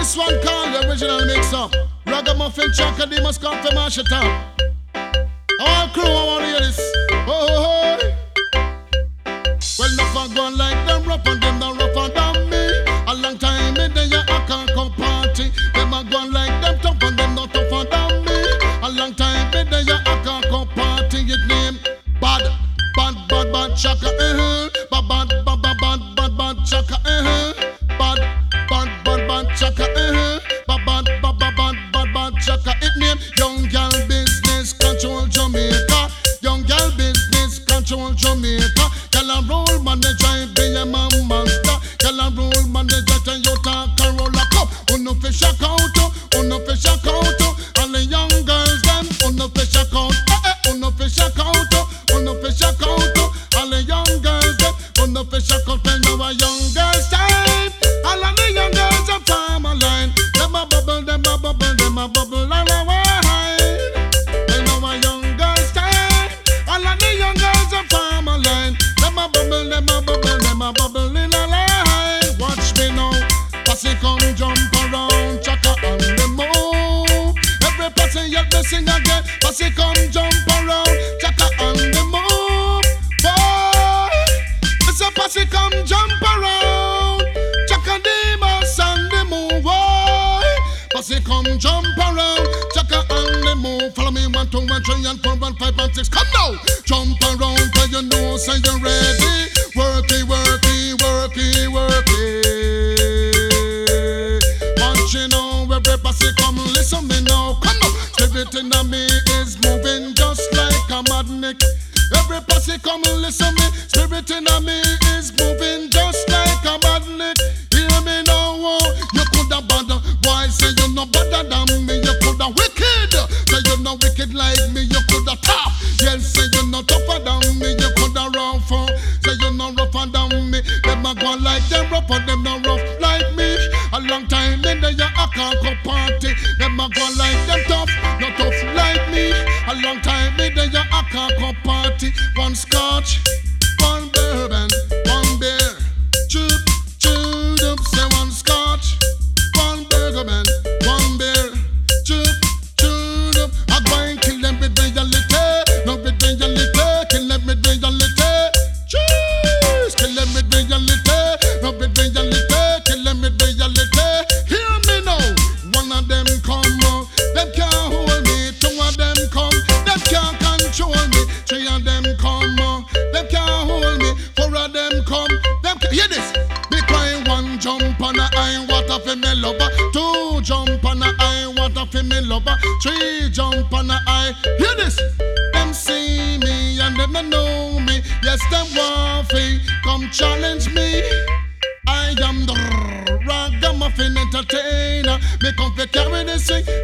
one called the original mix-up. Ragamuffin Chaka, they must come from mash it up. All crew, I want to hear this. Oh. Well, nothing going like them rough and them not rougher than me. A long time in there, I can't come party. Them a going like them tough and them not tougher than me. A long time in there, I can't come party. It name bad Chaka, bad Chaka, bad Chaka, bad Chaka. It name Young Girl Business Control Jamaica. Young Girl Business Control Jamaica. Girl a roll man they drive be a man master. Girl a roll man they drive Toyota Corolla Cup. Uno fish a count, uno fish a count. All the young girls them uno fish a count. Uno fish a count, uno fish a count. All the young girls them uno fish a count. When you a young girls time, all of the young girls are farm a line. Them a bubble, them a bubble, them a bubble all a wine. When you a young girls time, all of the young girls are farm a line. Them a bubble, them a bubble, them a bubble in a line. Watch me now, posse come jump around, Chaka on the move. Every posse yet they sing again, posse come jump around, Chaka on the move. Boy, it's a posse come jump around, Chaka Demus on the move. Boy, posse come jump around, Chaka on the move. Follow me 1, 2, 3 and 4 and 5 and 6. Come now, jump around till you know say you're ready. Worky, worky, worky, worky. Want you know every posse come listen me now. Come now, spirit in me is moving just like a magnet. Every posse come listen me. Spirit in me is moving just like a magnet. Hear me now, oh. You coulda bad, why say you no better than me? You coulda wicked, say you no wicked like me. You coulda tough, yes, say you no tougher than me. You coulda rough, say you no rougher than me. Them a go like them rough, but them no rough like me. A long time in there, I can't go party. Them a go like them tough, not tough like me. A long time in there, I can't go party. One scotch, one bourbon, one beer. Choop, choop, up, say one scotch, one bourbon, one beer. Choop, choop, up. I go and kill them with reality. No with reality, kill them with reality. Cheese, kill them with reality. No with reality, kill them with reality. Hear me now, one of them come, them can't hold me. Two of them come, them can't control me. Three of them come, them can't hold me. Four of them come, them can't. Hear this. Me cry one jump on a eye water for me lover. Two jump on a eye water for me lover. Three jump on a eye. Hear this. Them see me and them don't know me. Yes, them want to come challenge me. I am the Ragamuffin entertainer. Me come to carry this thing